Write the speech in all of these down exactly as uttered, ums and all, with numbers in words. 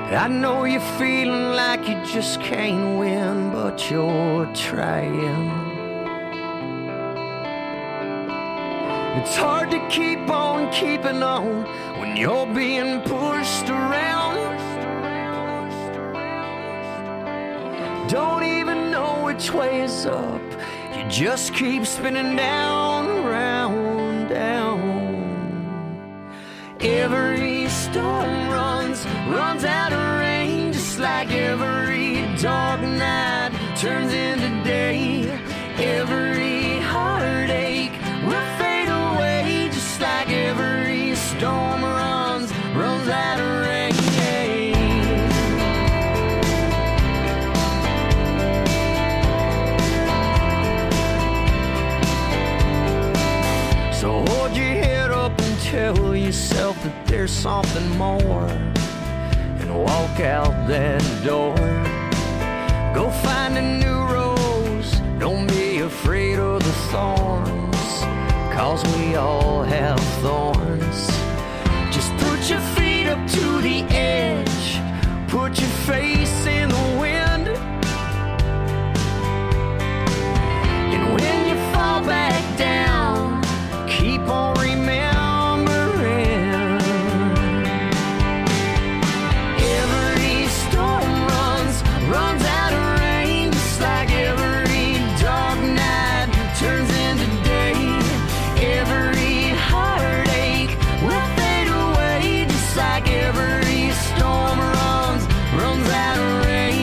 I know you're feeling like you just can't win, but you're trying. It's hard to keep on keeping on when you're being pushed around. Don't even know which way is up. You just keep spinning down, round, down. Every storm runs, runs out of rain, just like every dark night turns into day. Every heartache will fade away, just like every storm runs, runs out of rain. So hold your head up and tell yourself that there's something more, and walk out that door. Go find a new rose, don't be afraid of the thorns, cause we all have thorns. Just put your feet up to the edge, put your face in the wind, and when you fall back down, keep on remembering. Every storm runs, runs out of rain, just like every dark night turns into day. Every heartache will fade away, just like every storm runs, runs out of rain.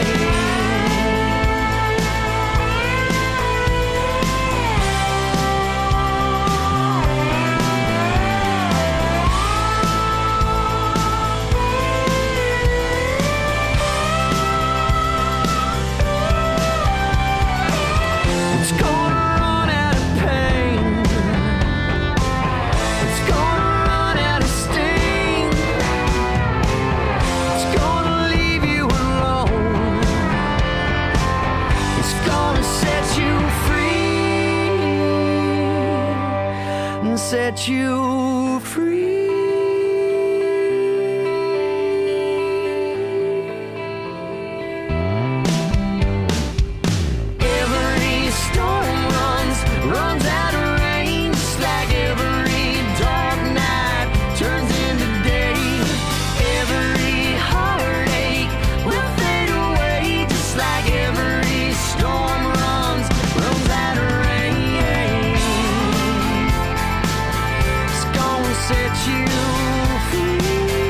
It's gonna run out of pain, it's gonna run out of sting, it's gonna leave you alone, it's gonna set you free, and set you free. Every storm runs, runs out of rain, just like every dark night turns into day. Every heartache will fade away, just like every storm runs, runs out of rain. It's gonna set you free.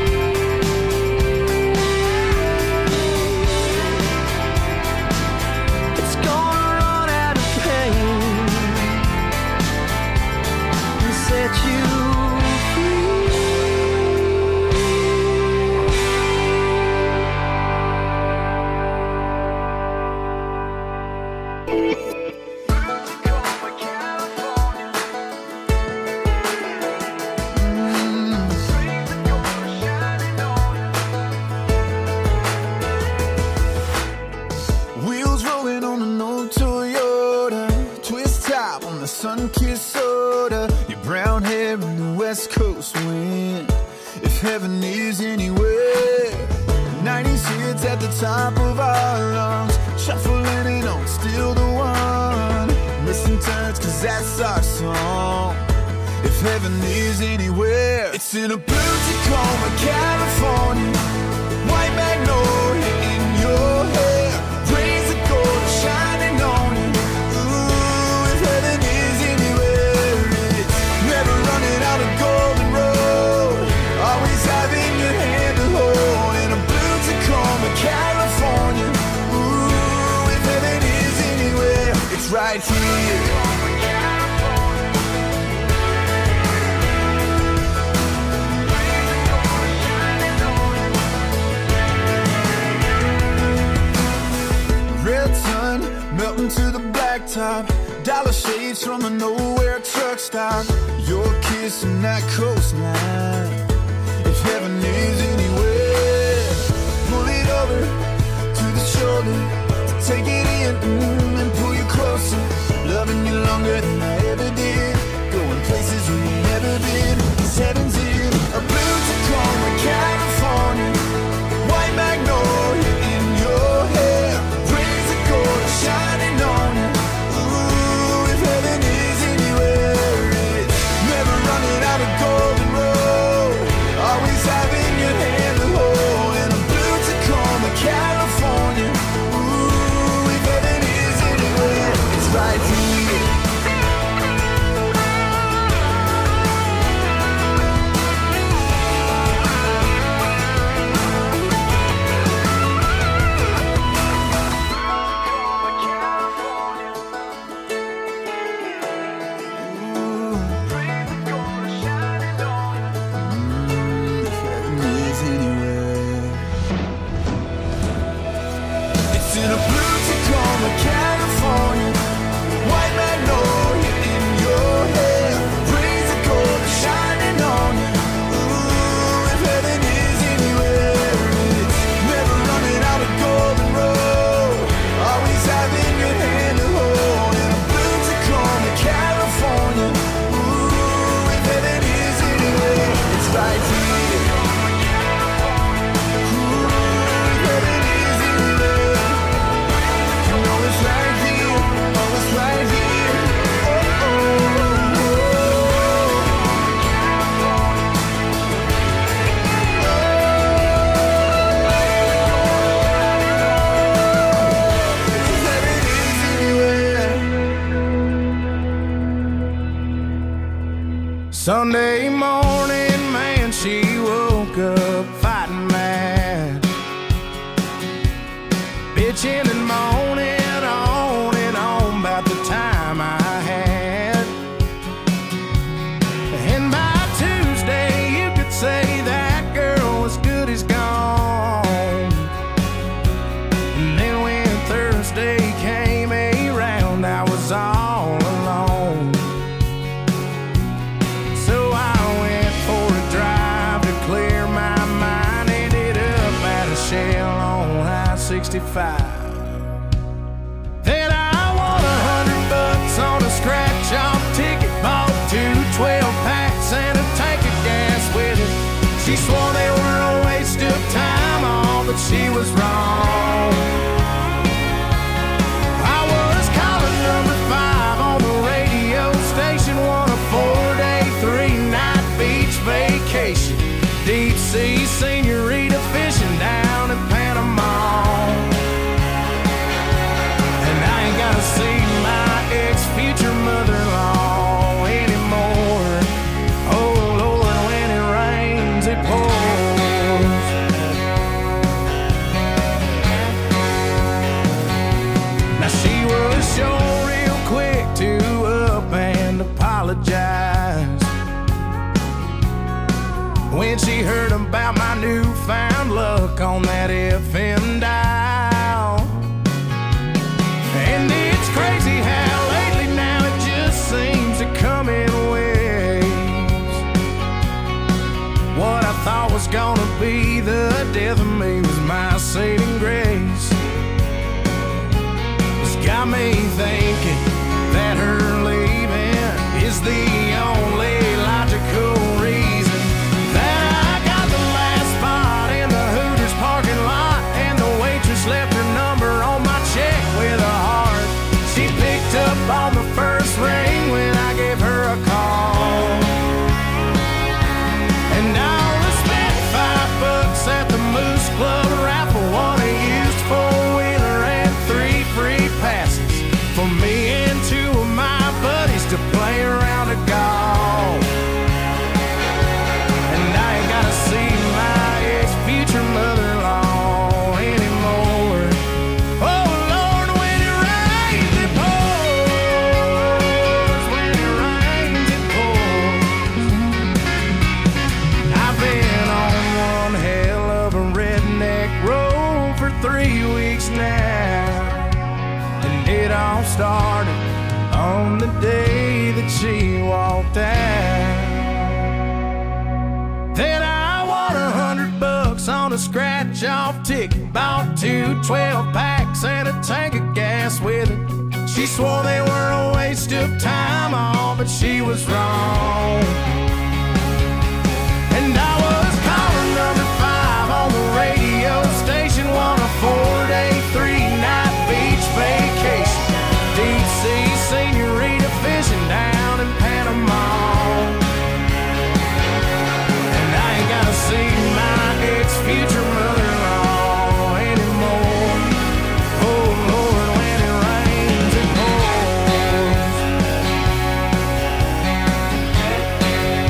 It's gonna run out of pain and set you Wheels rolling on an old Toyota, twist top on the sun-kissed soda, your brown hair in the west coast wind. If heaven is anywhere, nineties hits at the top of our lungs, shuffling it on, still the one. Missing turns, cause that's our song. If heaven is anywhere, it's in a blue Tacoma, California, white magnolia in your hair, rays of gold are shining on you. Ooh, if heaven is anywhere, it's never running out of golden road, always having your hand to hold in a blue Tacoma, California. Ooh, if heaven is anywhere, it's right here. Red sun melting to the blacktop, dollar shades from a nowhere truck stop, your kiss and that coastline. If heaven is anywhere, pull it over to the shoulder, take it in mm, and pull you closer, loving you longer than I ever did, going places we ain't never been. Cause heaven's in a blue Tacoma, California, white Tacoma, California. White magnolia in your hair, rays of gold shining on you. Ooh, if heaven is anywhere, it's never running out of golden road. Always having your hand to hold in a blue Tacoma, California. Ooh, if heaven is anywhere, it's right here. Sunday morning, man, she woke up fighting mad, bitching and moaning on and on about the time I had. And by Tuesday, you could say that girl was good as gone. And then when Thursday came around, I was all alone. sixty-five. Then I won a hundred bucks on a scratch-off ticket, bought two twelve packs and a tank of gas with it. She swore they were a waste of time, all, but she was wrong. I was calling number five on the radio station, won a four-day, three-night beach vacation, deep sea senorita fishing down in Panama. See my ex-future mother-in-law anymore. Oh Lord, when it rains, it pours. Now she was sure real quick to up and apologize when she heard about my newfound luck on that F M dial. And it's crazy how lately now it just seems to come in waves. What I thought was gonna be the death of me was my saving grace. It's got me thinking that her leaving is the only logical reason that I got the last spot in the Hooters parking lot, and the waitress left her number on my check with a heart. She picked up on the first ring when I gave her a call. And I only spent five bucks at the Moose Club raffle, won a used four-wheeler and three free passes for me and two of my buddies to play around a golf. And I ain't gotta see my ex-future mother-in-law anymore. Oh Lord, when it rains, it pours. When it rains, it pours. I've been on one hell of a redneck road for three weeks now, and it all started on the day that she walked out. Then I won a hundred bucks on a scratch-off ticket, bought two twelve packs and a tank of gas with it. She swore they were a waste of time, all, but she was wrong. And I was calling number five on the radio station, won a four-day, three-night beach vacation, deep sea senorita fishing down in Panama. And I ain't gotta see my ex-future mother-in-law anymore. Oh Lord, when it rains, it pours.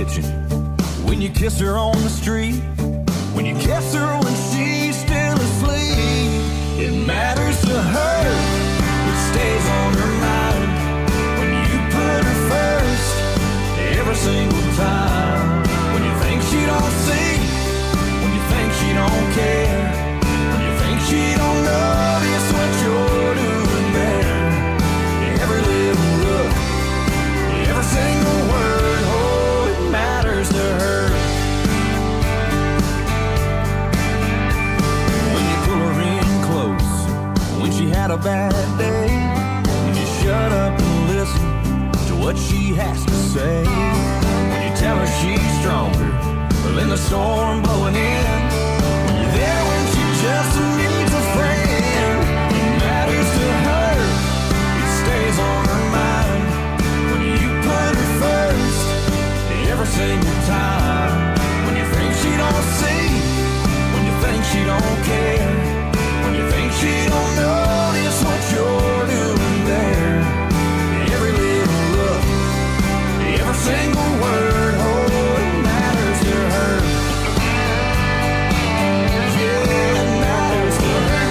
kitchen, when you kiss her on the street, when you kiss her when she's still asleep. It matters to her, it stays on her mind when you put her first every single time. When you think she don't see, when you think she don't care, when you think she don't notice what you're doing there. Every little look, every single word, oh, it matters to her. When you pull her in close, when she had a bad day, when you shut up and listen to what she has to say, when you tell her she's stronger than the storm blowing in, when you're there when she just needs a friend. It matters to her, it stays on her mind when you put her first every single time. When you think she don't see, when you think she don't care, when you think she don't notice what you're doing there. Every little look, every single word, oh, it matters to her. Yeah, it matters to her.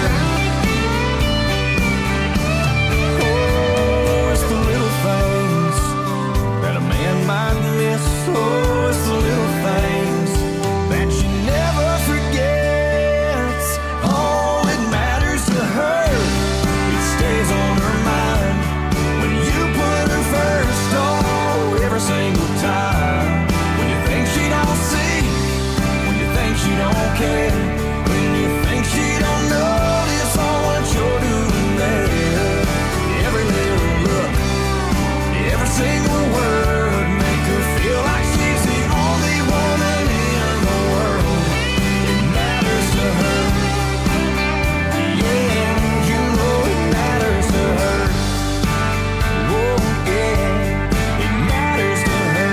Oh, it's the little things that a man might miss. Oh, it's the little things that she never forgets. Oh, it matters to her, it stays on her mind when you put her first. Oh, every single time. When you think she don't see, when you think she don't care, when you think she don't notice all what you're doing there. Every little look, every single word, make her feel like she's the only woman in the world. It matters to her. Yeah, you know it matters to her. Oh, yeah, it matters to her.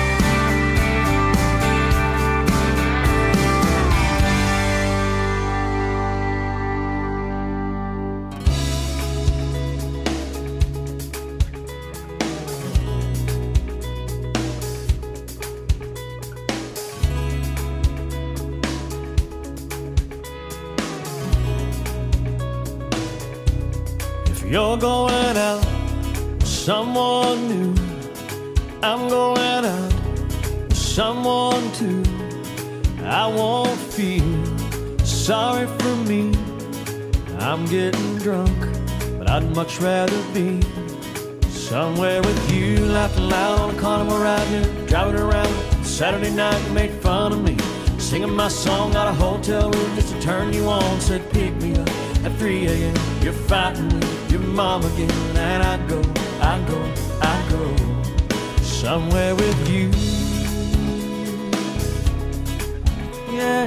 If you're going out with someone new, I'm going out with someone too. I won't feel sorry for me. I'm getting drunk, but I'd much rather be somewhere with you, laughing loud on a carnival ride here, driving around. Saturday night you made fun of me, singing my song out of a hotel room just to turn you on. Said pick me up at three a.m. You're fighting with your mom again, and I go, I go, I go somewhere with you. Yeah,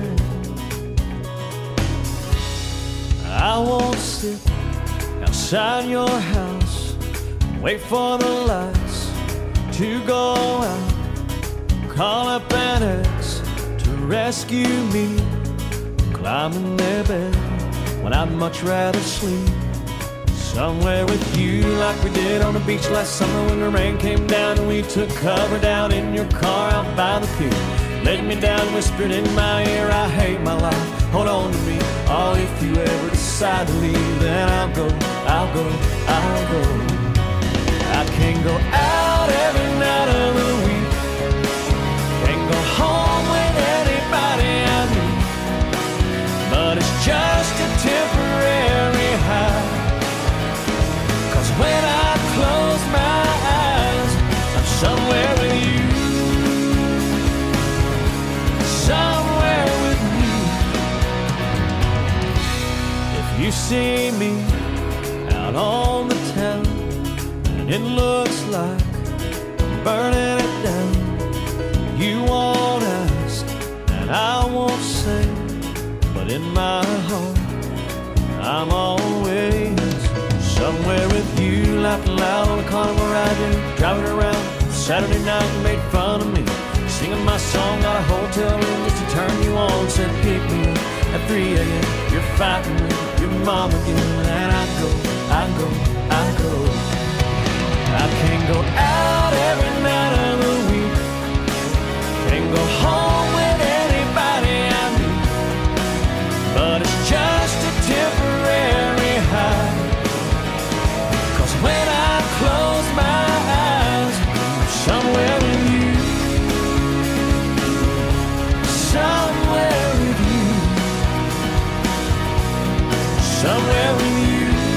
I won't sit outside your house, wait for the lights to go out, call up an ex to rescue me, climb in their bed when I'd much rather sleep somewhere with you, like we did on the beach last summer when the rain came down and we took cover down in your car out by the pier. Laid me down, whispered in my ear, I hate my life, hold on to me. Oh, if you ever decide to leave, then I'll go, I'll go, I'll go. I can't go out every night of the week, can't go home with anybody I meet, but it's just a temporary high. Cause when I close my eyes, I'm somewhere with you, somewhere with you. If you see me out on the town and it looks like I'm burning it down, you won't ask and I won't say, but in my heart I'm always somewhere with you, laughing loud on a carnival ride, driving around. Saturday night you made fun of me, singing my song out of a hotel room just to turn you on. Said pick me up at three a.m. You're fighting with your mom again, and I go, I go, I go. I can't go out every night of the week, go home with anybody I meet, but it's just a temporary high. 'Cause when I close my eyes, I'm somewhere with you, somewhere with you, somewhere with you.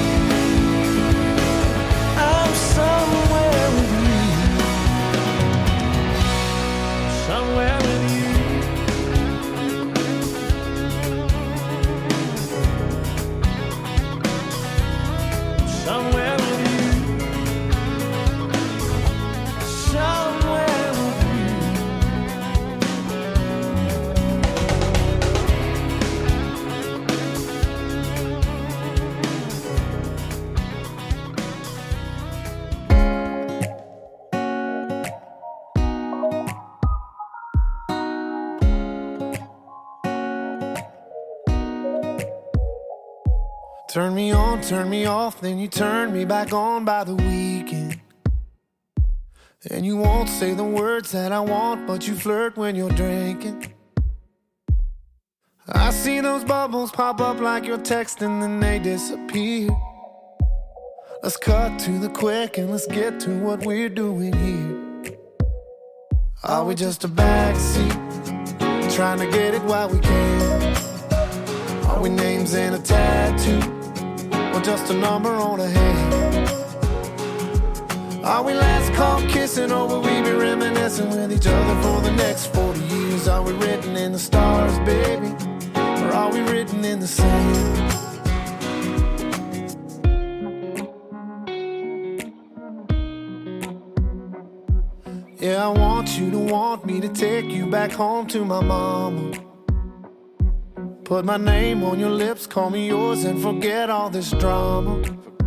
I'm somewhere with you, somewhere with you. Somewhere with you, somewhere with you. Turn me on, turn me off, then you turn me back on by the weekend. And you won't say the words that I want, but you flirt when you're drinking. I see those bubbles pop up like you're texting, then they disappear. Let's cut to the quick and let's get to what we're doing here. Are we just a backseat, trying to get it while we can? Are we names and a tattoo, or just a number on a hand? Are we last call kissing, or will we be reminiscing with each other for the next forty years? Are we written in the stars, baby, or are we written in the sand? Yeah, I want you to want me to take you back home to my mama. Put my name on your lips, call me yours, and forget all this drama.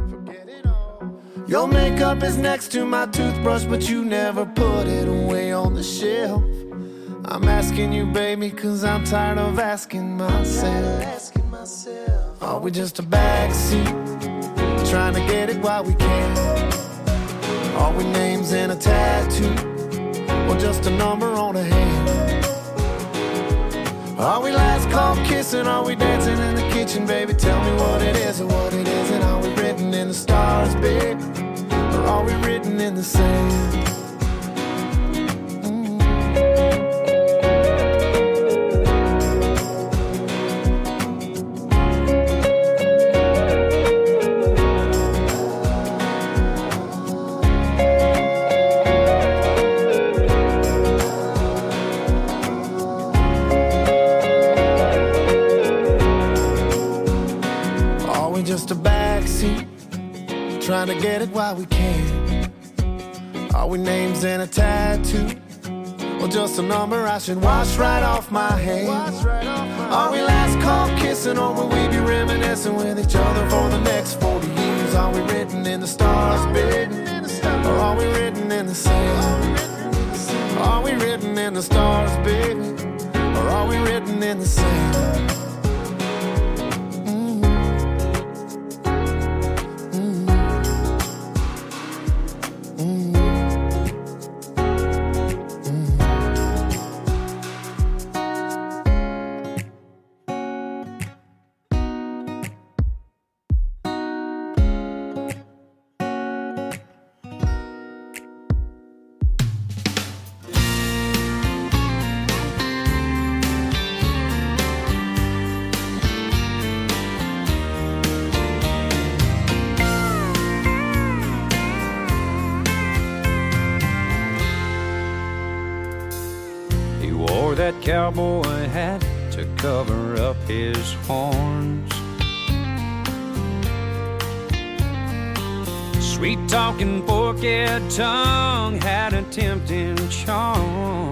Your makeup is next to my toothbrush, but you never put it away on the shelf. I'm asking you, baby, 'cause I'm tired of asking myself. Are we just a backseat, trying to get it while we can? Are we names and a tattoo, or just a number on a hand? Are we last call kissing? Are we dancing in the kitchen, baby? Tell me what it is or what it isn't. Are we written in the stars, baby, or are we written in the sand? Just a backseat, trying to get it while we can. Are we names and a tattoo, or just a number I should wash right off my hand? Are we last call kissing, or will we be reminiscing with each other for the next forty years? Are we written in the stars, baby, or are we written in the sand? Are we written in the stars, baby, or are we written in the sand? That cowboy hat to cover up his horns. Sweet talking forked tongue had a tempting charm.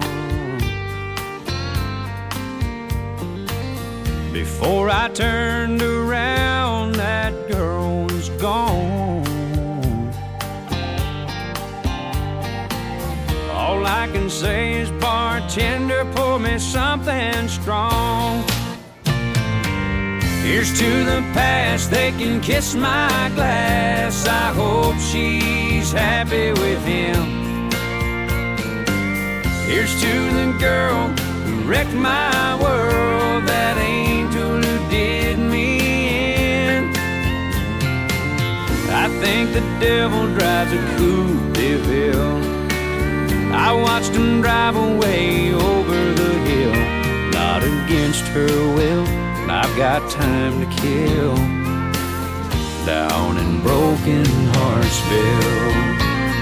Before I turned around, that girl was gone. All I can say is, bartender, pour me something strong. Here's to the past, they can kiss my glass. I hope she's happy with him. Here's to the girl who wrecked my world, that angel who did me in. I think the devil drives a coupe de ville. I watched him drive away over the hill, not against her will. I've got time to kill down in Broken Heartsville.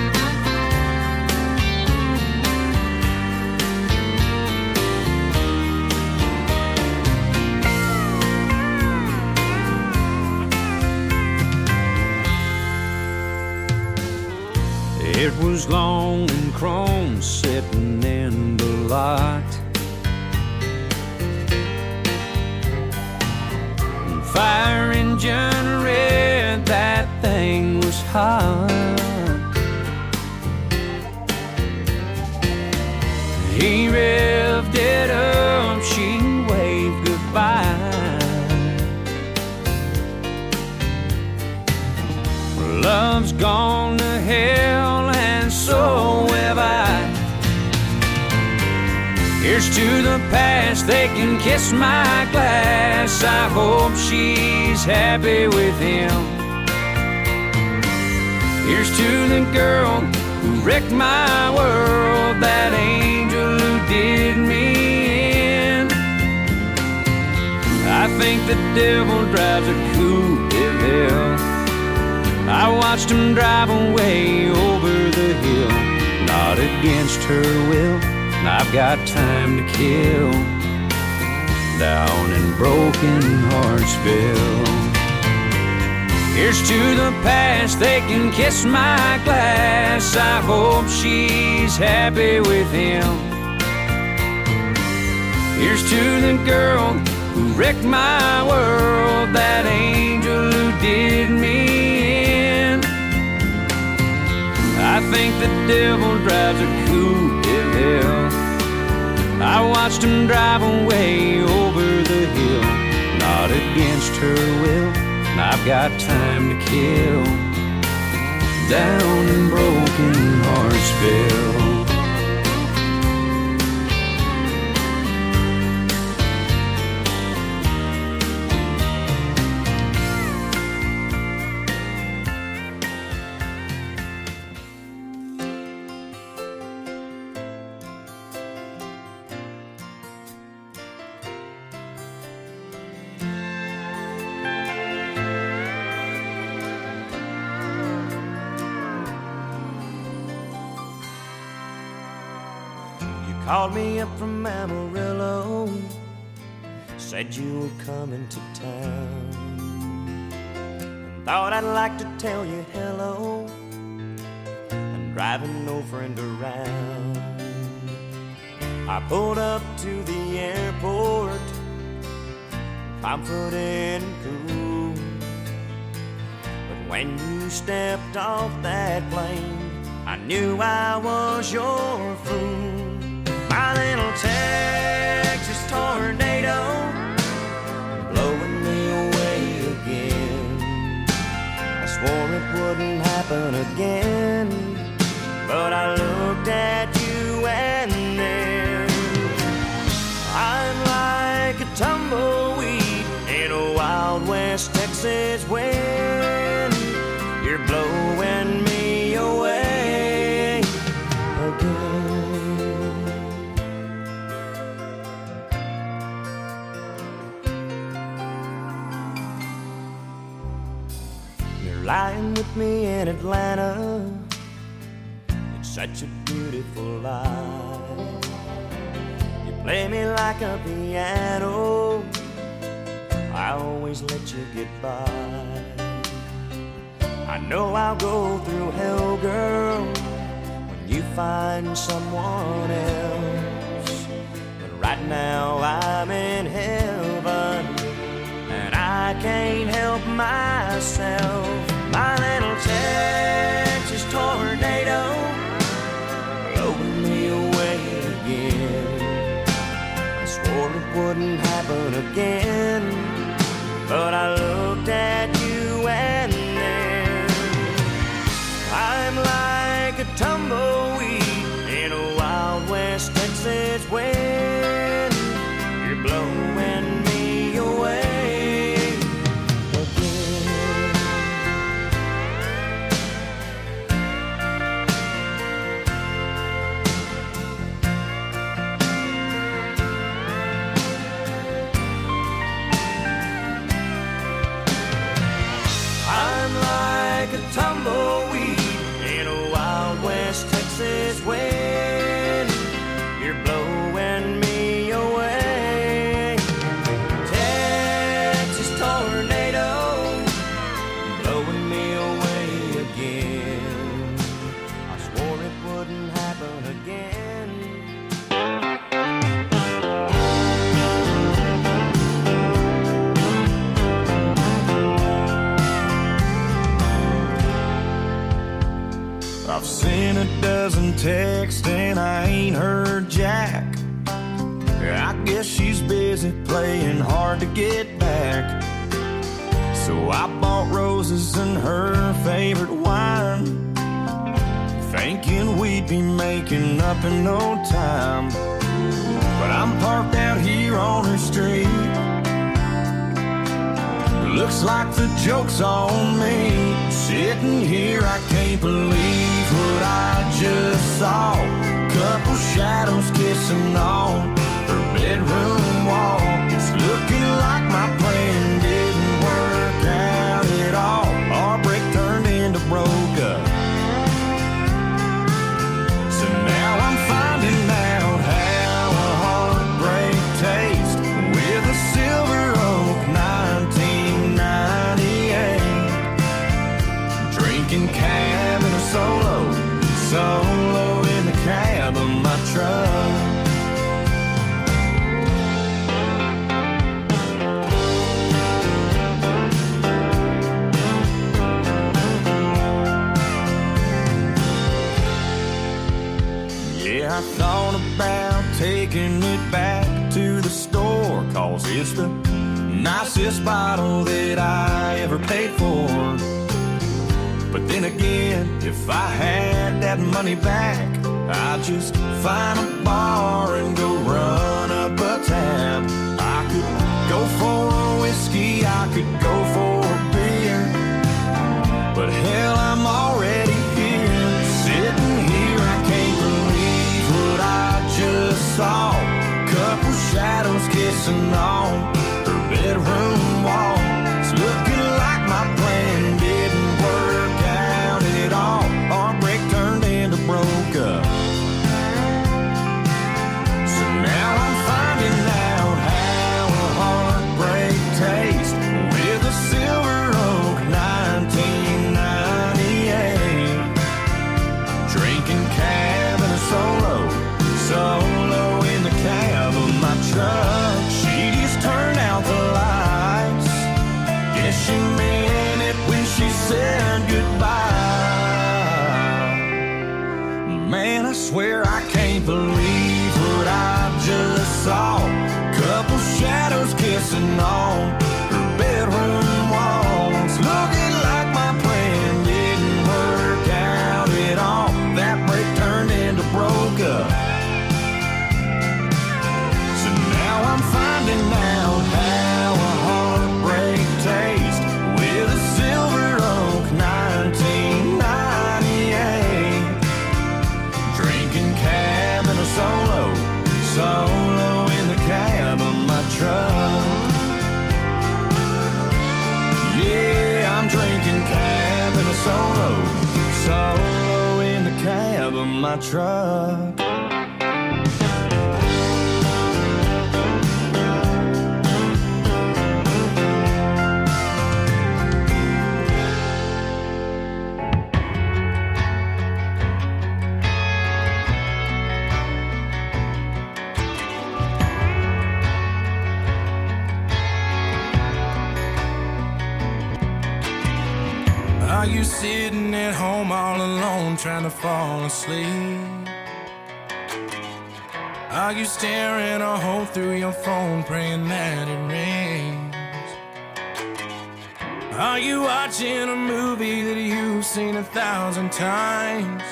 It was long and chrome sitting in the lot, and fire engine red, that thing was hot. He revved it up, she waved goodbye. Love's gone to hell, and so have I. Here's to the past, they can kiss my glass. I hope she's happy with him. Here's to the girl who wrecked my world, that angel who did me in. I think the devil drives a coupe de ville. I watched him drive away over the hill, not against her will. I've got time to kill down in Broken Heartsville. Here's to the past, they can kiss my glass. I hope she's happy with him. Here's to the girl who wrecked my world, that angel who did me. I think the devil drives a coupe de ville. I watched him drive away over the hill, not against her will. I've got time to kill down in Broken Heartsville. Called me up from Amarillo, said you were coming to town. Thought I'd like to tell you hello. I'm driving no friend around. I pulled up to the airport, confident and cool. But when you stepped off that plane, I knew I was your fool. My little Texas tornado, blowing me away again. I swore it wouldn't happen again, but I looked at you and then I'm like a tumbleweed in a Wild West Texas wind. You're blowing me away again. Lying with me in Atlanta, it's such a beautiful life. You play me like a piano, I always let you get by. I know I'll go through hell, girl, when you find someone else. But right now I'm in heaven, and I can't help myself. My little Texas tornado, blowing me away again. I swore it wouldn't happen again, but I looked at you and then I'm like a tumbleweed in a Wild West Texas doesn't text and I ain't heard jack. I guess she's busy playing hard to get back. So I bought roses and her favorite wine, thinking we'd be making up in no time. But I'm parked out here on her street. Looks like the joke's on me. Sitting here, I can't believe what I just saw. Couple shadows kissing on her bedroom wall. It's looking like my plan didn't work out at all. Our break turned into broke up. So now I'm finding out how a heartbreak tastes with a Silver Oak nineteen ninety-eight. Drinking cab in a solo, solo in the cab of my truck. I thought about taking it back to the store, 'cause it's the nicest bottle that I ever paid for. But then again, if I had that money back, I'd just find a bar and go run up a tab. I could go for a whiskey, I could go for a beer, but hell, I'm already here. Sitting here, I can't believe what I just saw. Couple shadows kissing on her bedroom wall. It's looking like my plan didn't work out at all. Our break turned into broke up. So now I'm finding out how a heartbreak tastes with a Silver Oak nineteen ninety-eight. Drinking cab and a solo, solo in the cab of my truck. She just turned out the lights. Guess she meant it when she said goodbye. Man, I swear I can't believe what I just saw. Couple shadows kissing on her bedroom walls. Looking like my plan didn't work out at all. That break turned into broke up. So now I'm finding out how a heartbreak tastes with a Silver Oak nineteen ninety-eight. Drinking cab and a solo, solo in the cab of my truck. Yeah, I'm drinking cab and a solo, solo in the cab of my truck. Are you sitting at home all alone trying to fall asleep? Are you staring a hole through your phone praying that it rains? Are you watching a movie that you've seen a thousand times?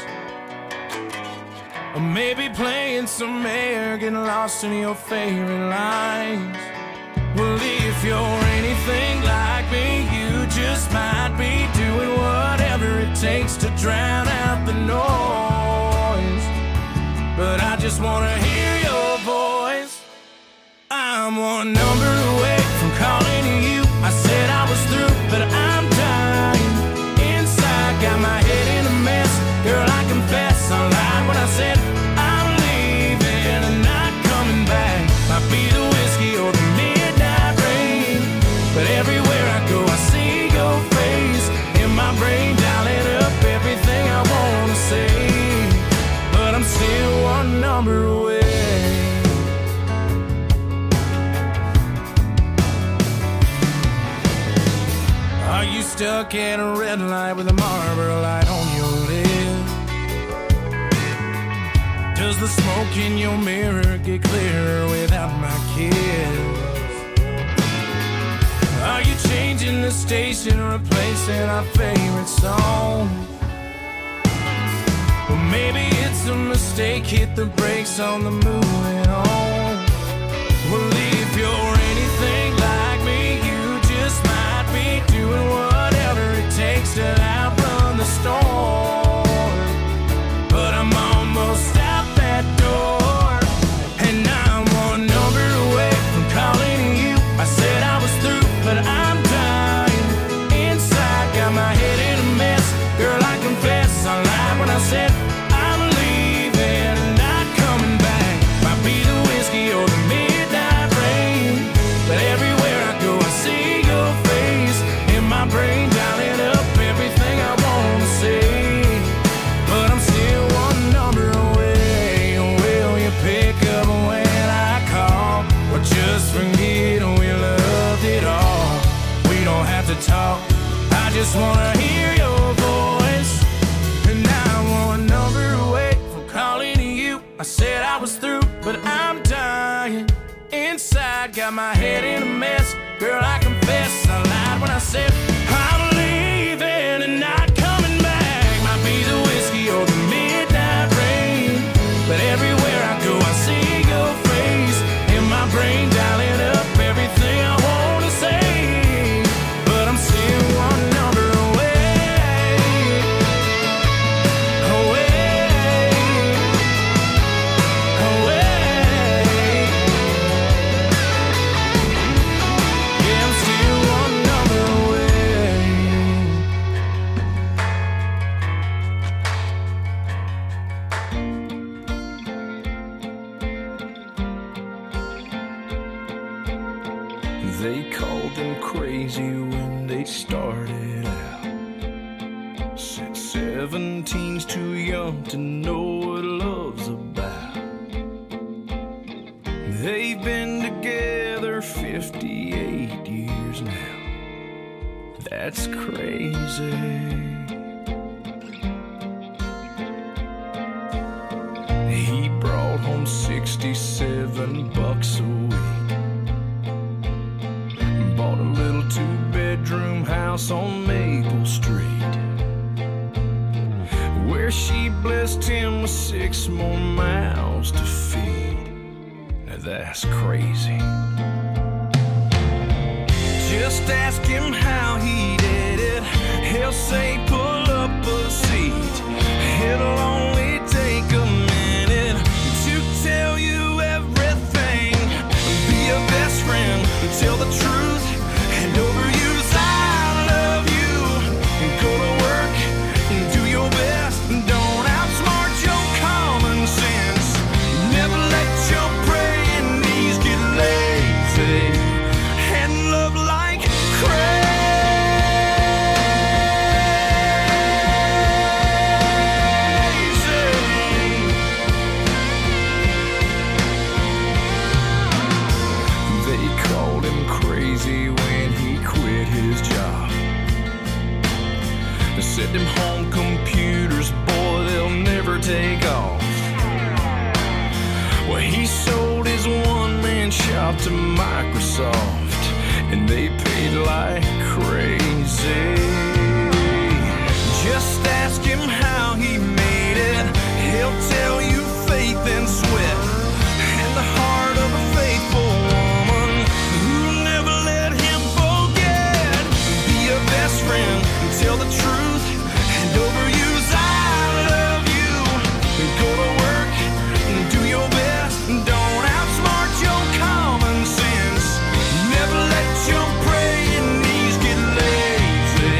Or maybe playing some air, getting lost in your favorite lines? Well, if you're anything like me, you just might be doing whatever it takes to drown out the noise. But I just wanna hear your voice. I'm one number away from calling you. I said I was through, but I'm dying inside. Got my head in a mess. Girl, I confess I lied when I said I'm leaving and not coming back. Might be the whiskey or the midnight rain, but everywhere I go I see your face in my brain, dialing up everything I wanna say. But I'm still one number away. Are you stuck at a red light with a Marlboro light on your lip? Does the smoke in your mirror get clearer without my kiss? Are you changing the station, replacing our favorite song? Well, maybe it's a mistake, hit the brakes on the moving on. Well, if you're anything like me, you just might be doing whatever it takes to outrun the storm. But I'm almost out that door, and I'm one number away from calling you. I said I was through, but I'm dying inside, got my head in a mess. Girl, I confess, I lied when I said I'm leaving and not coming back. Might be the whiskey or the midnight rain, but everywhere I go I see your face in my brain, dialing up everything I wanna say. But I'm still one number away. Will you pick up when I call, or just forget we loved it all? We don't have to talk, I just wanna hear your voice. And now I'm one number away from calling you. I said I was through, but I'm dying inside, got my head in a mess. Girl, I confess, I lied when I said I'm leaving and not coming back. Might be the whiskey or the midnight rain, but everywhere I go I see your face in my brain, dialing up everything I wanna say. But I'm still one number away, away, away. Yeah, I'm still one number away. They called them crazy when they started out. Said seventeen's too young to know what love's about. They've been together fifty-eight years now. That's crazy. He brought home sixty-seven bucks a week. Bought a little two-bedroom house on Maple Street, where she blessed him with six more mouths to feed. Now that's crazy. Just ask him how he did it. He'll say pull up a seat. It'll only take a minute to tell you everything. Be a best friend, tell the truth, and overuse I love you. Go to work and do your best. Don't outsmart your common sense. Never let your praying knees get lazy. And love like crazy. They called him crazy when he quit his job. They said them home computers, boy, they'll never take off. Well, he sold his one-man shop to Microsoft, and they paid like crazy. Just ask him how he made it. He'll tell you faith and sweat, and the heart of a faithful woman who never let him forget. Be a best friend, tell the truth, and overuse I love you. Go to work and do your best. Don't outsmart your common sense. Never let your praying knees get lazy.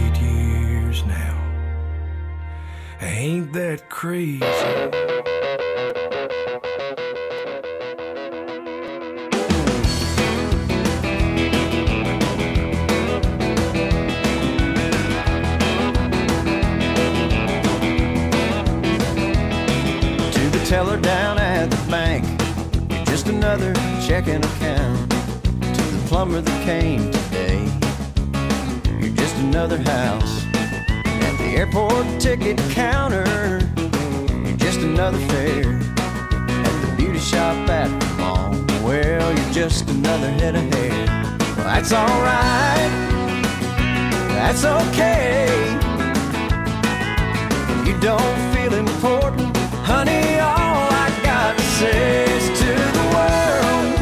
eight years now. Ain't that crazy? Teller down at the bank, you're just another checking account. To the plumber that came today, you're just another house. At the airport ticket counter, you're just another fare. At the beauty shop at the mall, well, you're just another head of hair. Well, that's alright, that's okay. You don't feel important, honey, all I got to say is to the world,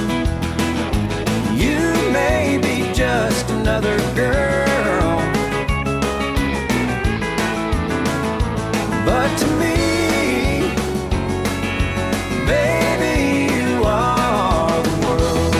you may be just another girl, but to me, baby, you are the world.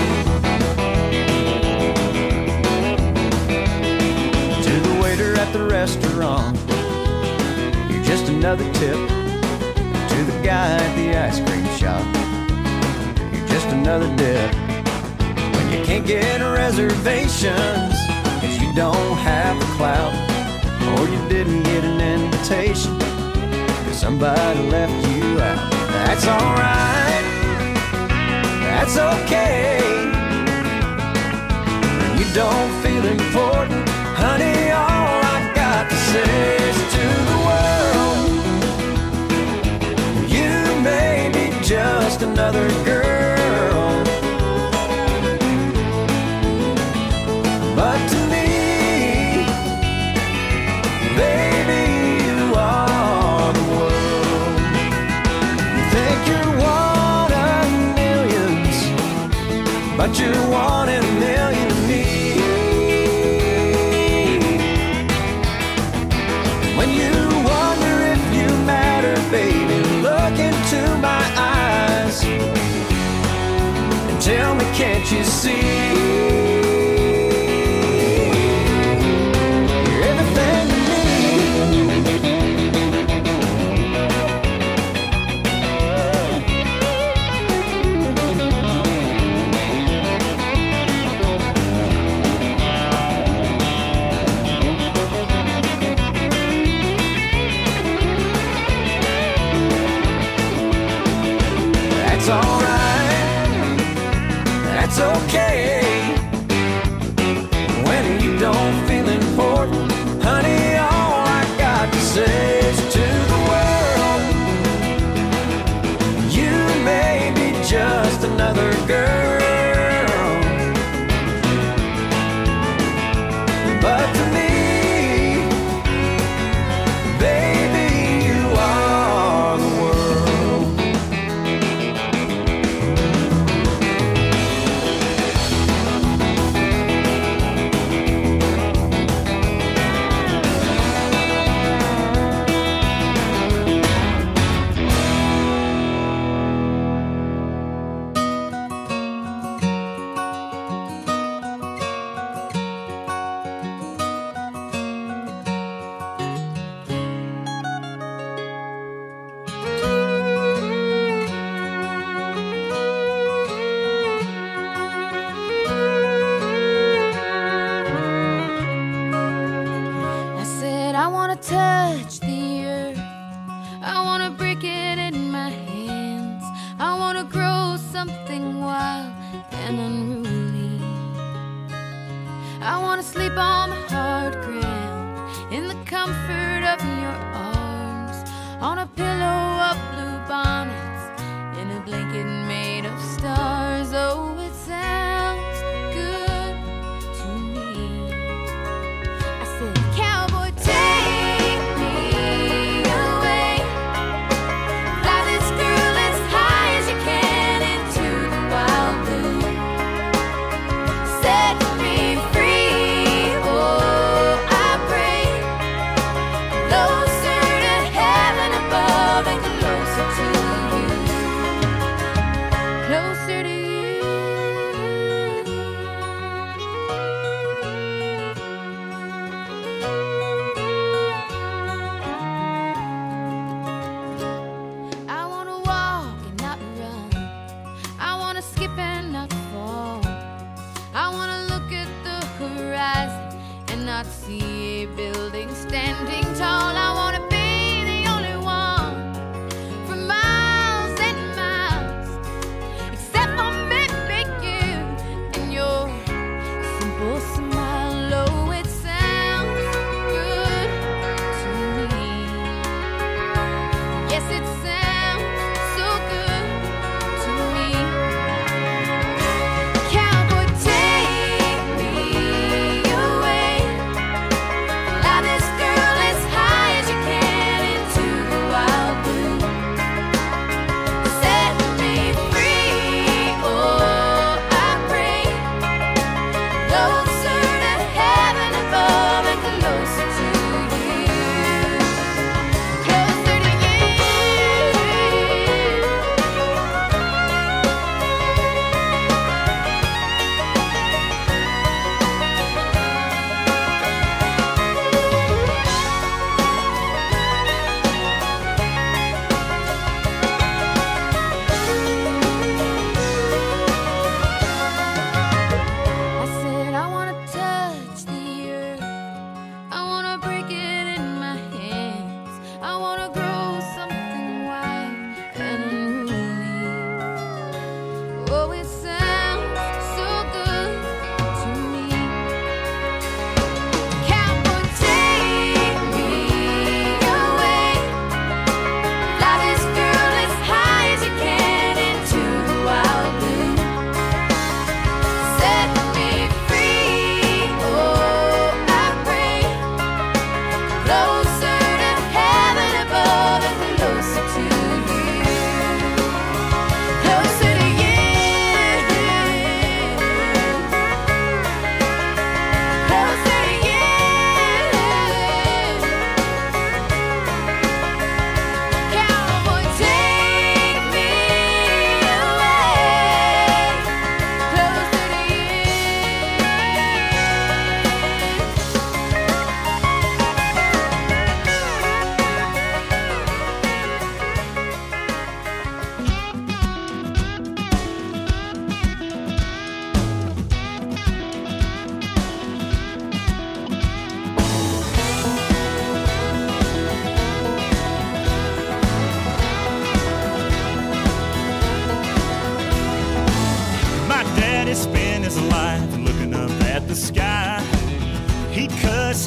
To the waiter at the restaurant, you're just another tip. To the guy at the ice cream shop, you're just another dip. When you can't get reservations, cause you don't have the clout, or you didn't get an invitation, cause somebody left you out. That's alright, that's okay. When you don't feel important, honey, all I got to say is to the world, maybe just another girl, but to me, baby, you are the world. You think you're one of millions, but you're one in a million to me. When you wonder if you matter, baby, look into my eyes and tell me, can't you see? You're everything to me. That's alright, that's okay. When you don't feel important, honey, all I got to say is to the world, you may be just another girl, but to me, baby, you are the world. Touch the earth, I wanna break it in my hands, I wanna grow something wild and unruly, I wanna sleep on the hard ground in the comfort of your arms, on a pillow of blue bonnets, in a blanket made of stars. Oh, it sounds good to me. I said, cowboy, take me away, fly this girl as high as you can into the wild blue, set me free. Oh, I pray, closer to heaven above and closer to you, closer to you.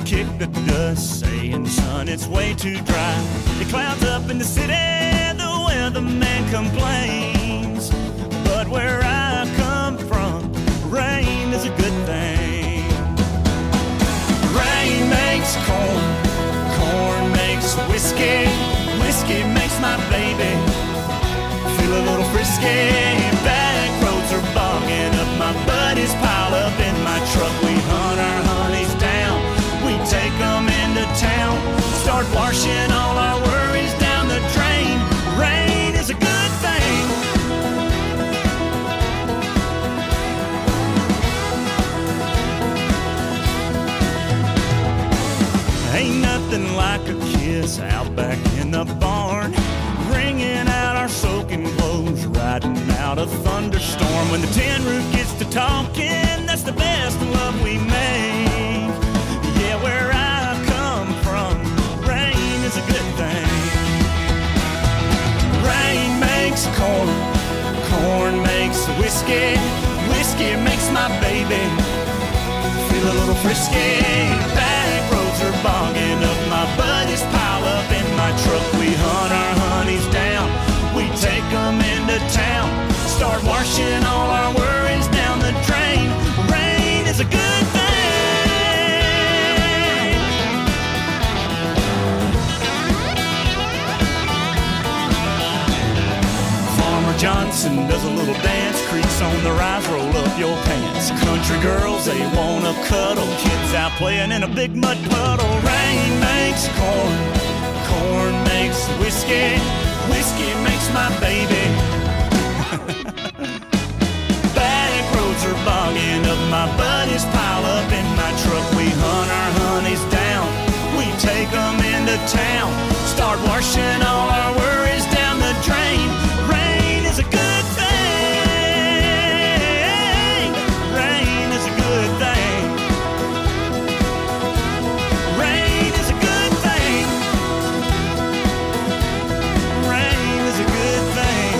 kick the dust, saying, son, it's way too dry. It clouds up in the city, the weatherman complains. But where I come from, rain is a good thing. Rain makes corn, corn makes whiskey, whiskey makes my baby feel a little frisky. Back roads are bogging up, my buddies pile up in my truck. We hunt our honeys down, we take them into town, start washing all our worries down the drain. Rain is a good thing. Ain't nothing like a kiss out back in the barn, wringing out our soaking clothes, riding out a thunderstorm. When the tin roof gets to talking, that's the best love we make. Yeah, where I come from, rain is a good thing. Rain makes corn, corn makes whiskey, whiskey makes my baby feel a little frisky. Back roads are bogging up, my buddies pile up in my truck. We hunt our honeys down, we take them into town, start washing all our worries down the drain. Rain is a good thing. Farmer Johnson does a little dance, creaks on the rise, roll up your pants. Country girls, they wanna cuddle, kids out playing in a big mud puddle. Rain makes corn, corn makes whiskey, whiskey makes my baby. Back roads are bogging up, my buddies pile up in my truck. We hunt our honeys down, we take them into town, start washing all our worries down the drain. Rain is a good thing. Rain is a good thing. Rain is a good thing. Rain is a good thing.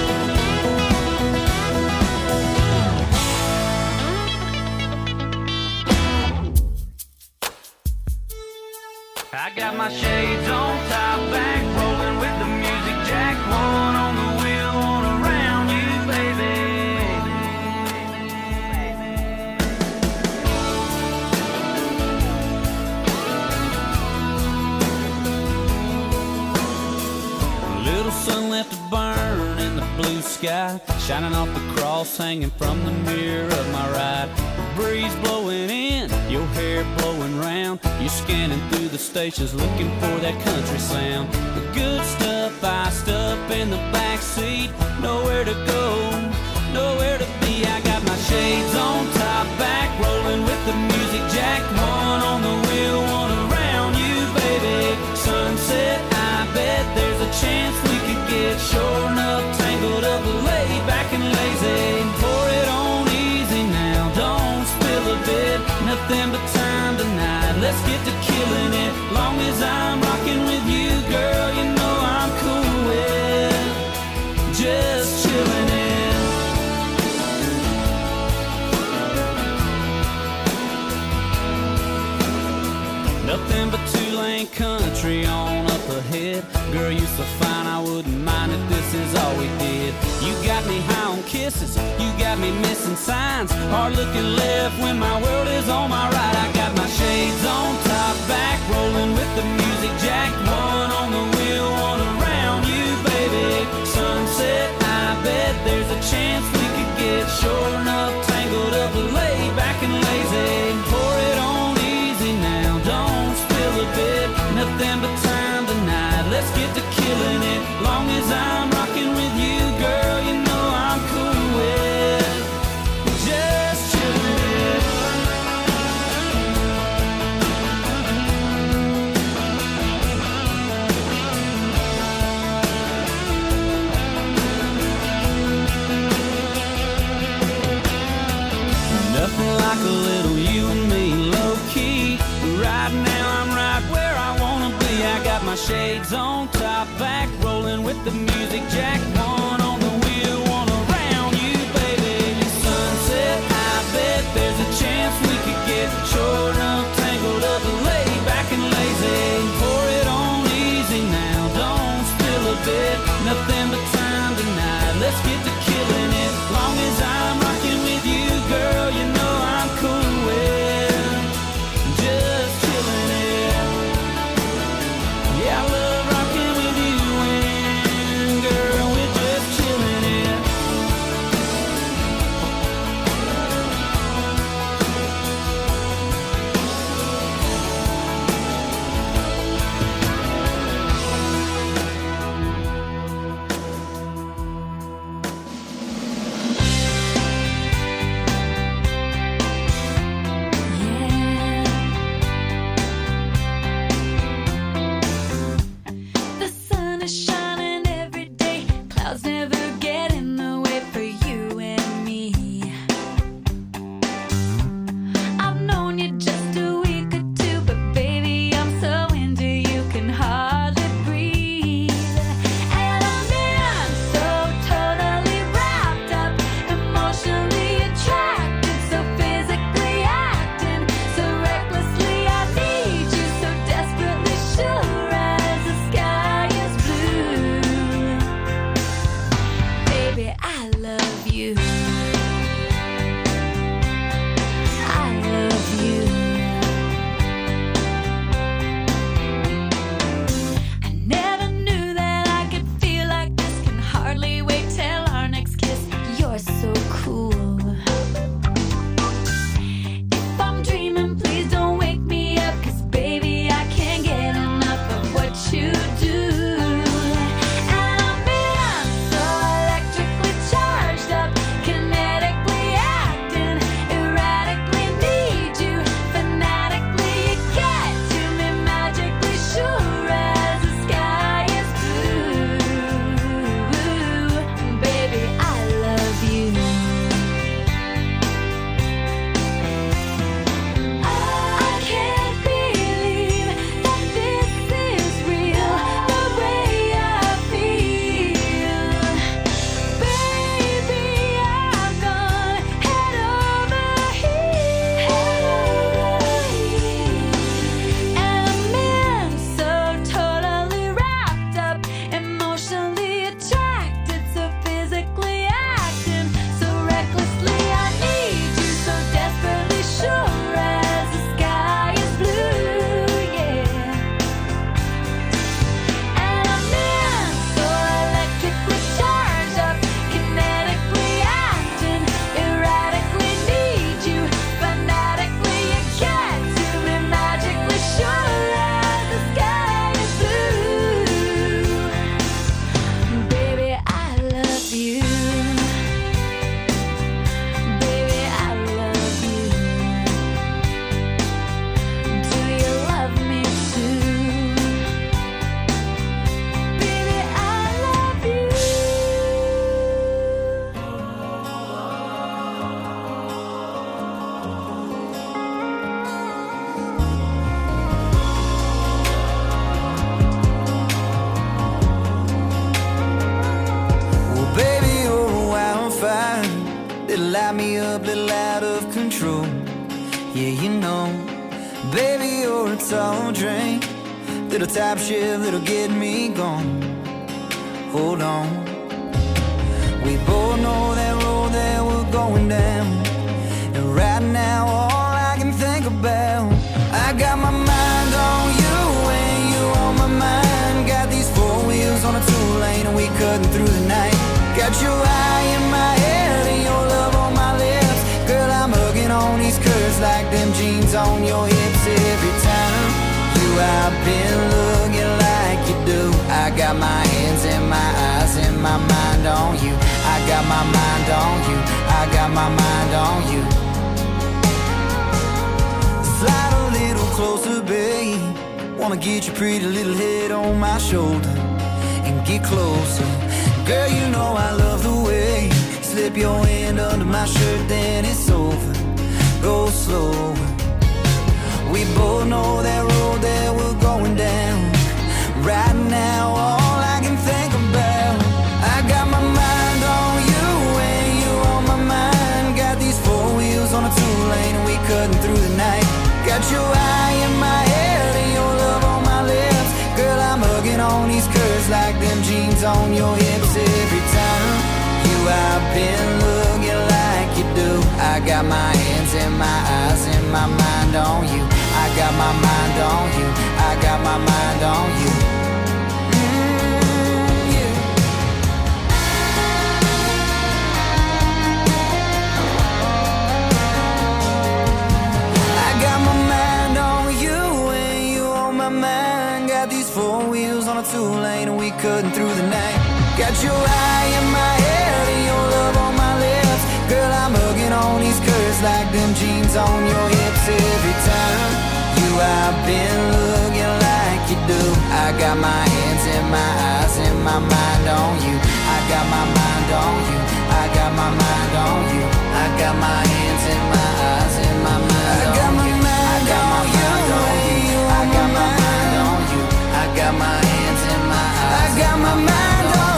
I got my shades on, top back, rolling with the music jack. One on the wheel, one around you, baby. Little sun left to burn in the blue sky, shining off the cross hanging from the mirror of my ride. Breeze blowing in, your hair blowing round. You're scanning through the stations looking for that country sound. The good stuff iced up in the back seat. Nowhere to go, nowhere to be. I got my shades on, top back, rolling with the music jack. One on the wheel, one around you, baby. Sunset, I bet there's a chance we could get short enough, tangled up, laid back and lazy. Pour it on easy now, don't spill a bit. Nothing but time tonight, let's get to killing it. Long as I'm rocking with you, girl, you know I'm cool with just chilling it. Nothing but two-lane country on up ahead. Girl, you so fine, I wouldn't mind if this is all we did. You got me high on kisses, you got me missing signs. Hard looking left when my world is on my right. I got my shades on, top back, rolling with the music jack. One on the wheel, one around you, baby. Sunset, I bet there's a chance we could get short enough, tangled up, laid back and lazy. Pour it on easy now, don't spill a bit. Nothing but time tonight, let's get to killing it. Long as I'm rocking with you, girl, you know I'm cool with just chilling it. Nothing like a little you and me, low key. Right now I'm right where I wanna be. I got my shades on, top back, rolling with the music jack. One on the wheel, one around you, baby. Sunset, I bet there's a chance we could get short enough, tangled up, and laid got me up, little out of control. Yeah, you know, baby, you're a tall drink, little top shift that'll get me gone. Hold on, we both know that road that we're going down, and right now all I can think about, I got my mind on you and you on my mind. Got these four wheels on a two-lane and we cutting through the night. Got your eye in my head and your love on my lips. Girl, I'm hugging on these curves like them jeans on your hips. Every time you I've been looking like you do. I got my hands and my eyes and my mind on you. I got my mind on you. I got my mind on you. Slide a little closer, babe. Wanna get your pretty little head on my shoulder and get closer. Girl, you know I love the way you slip your hand under my shirt, then it's over. Go slower. We both know that road that we're going down. Right now, all I can think about, I got my mind on you and you on my mind. Got these four wheels on a two-lane and we cutting through the night. Got your eye in my head and your love on my lips. Girl, I'm hugging on these curves like them jeans on your hips. Every time you I've been looking like you do. I got my hands and my eyes and my mind on you. I got my mind on you. I got my mind on you. Mm, yeah. I got my mind on you and you on my mind. Got these four wheels on a two-lane and we cutting through the night. Got your eye in my head and your love on my lips. Girl, I'm hugging on these curves like them jeans on your hips. Every time you I've been looking like you do. I got my hands and my eyes and my mind on you. I got my mind on you. I got my mind on you. I got my hands and my eyes and my mind on you. I got my mind on you. I got my mind on you. I got my hands and my eyes. I got my mind on you.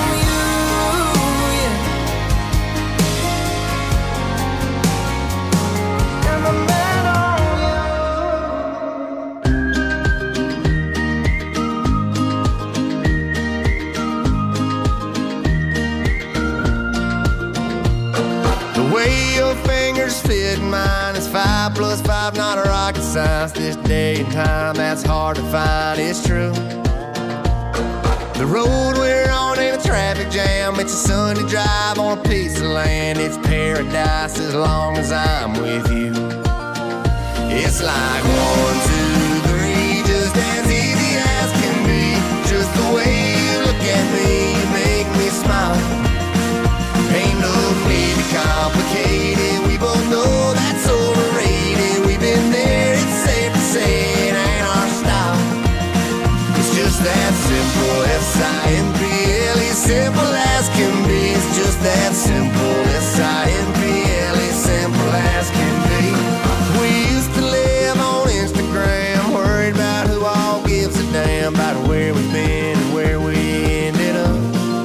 Fit mine is five plus five, not a rocket science. This day and time, that's hard to find, it's true. The road we're on ain't a traffic jam. It's a Sunday drive on a piece of land. It's paradise as long as I'm with you. It's like one, two, three, just as easy as can be. Just the way you look at me, you make me smile. Ain't no need to complicate it. We both know that's overrated. We've been there, it's safe to say it ain't our style. It's just that simple, S I M P L E, simple as can be. It's just that simple, S I M P L E, simple as can be. We used to live on Instagram, worried about who all gives a damn about where we've been and where we ended up.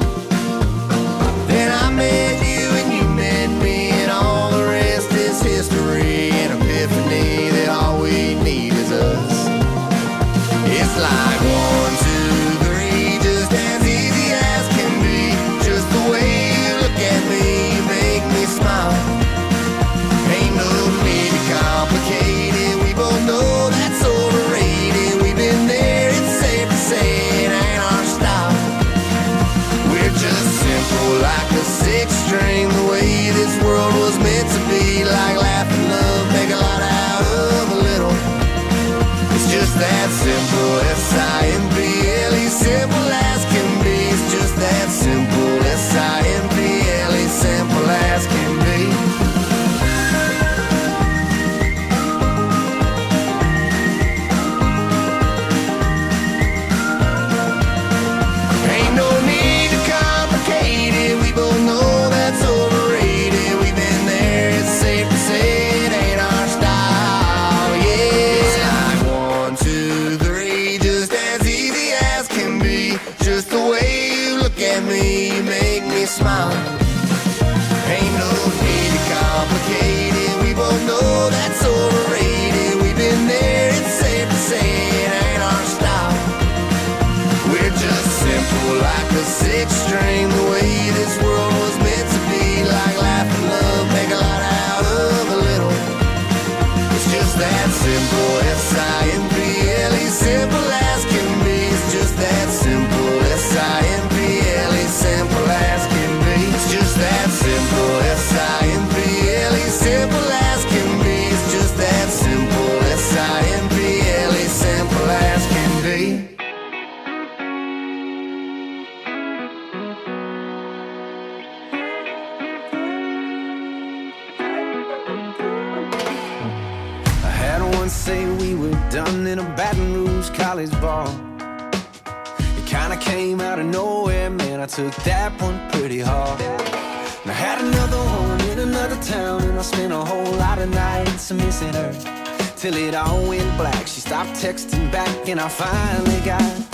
Then I met you and you met me, and all the rest is history. An epiphany that all we need is us. It's like one, two, three, just as easy as can be. Just the way you look at me, you make me smile. Ain't no need to complicate it. We both know that's overrated. We've been there, it's safe to say it ain't our style. We're just simple like a six string, the way this world was meant to be. Like laughing love, make a lot out of a little. It's just that simple, S I M P L E, simple as can be. It's just that simple, S I M P L E, simple as can be. Ain't no need to complicate it. We both know that's overrated. We've been there, it's safe to say it ain't our style. Yeah, it's like one, two, three, just as extreme, the way this world was meant to be. Like life and love, make a lot out of a little. It's just that simple, S I M P L E, simple as can be. It's just that simple, S I M P L E, simple as can be. It's just that simple, S I M P L E, simple as can be. It's just that simple, S I M P L E, simple as can be. Say we were done in a Baton Rouge college bar. It kinda came out of nowhere, man, I took that one pretty hard. And I had another one in another town, and I spent a whole lot of nights missing her, till it all went black. She stopped texting back, and I finally got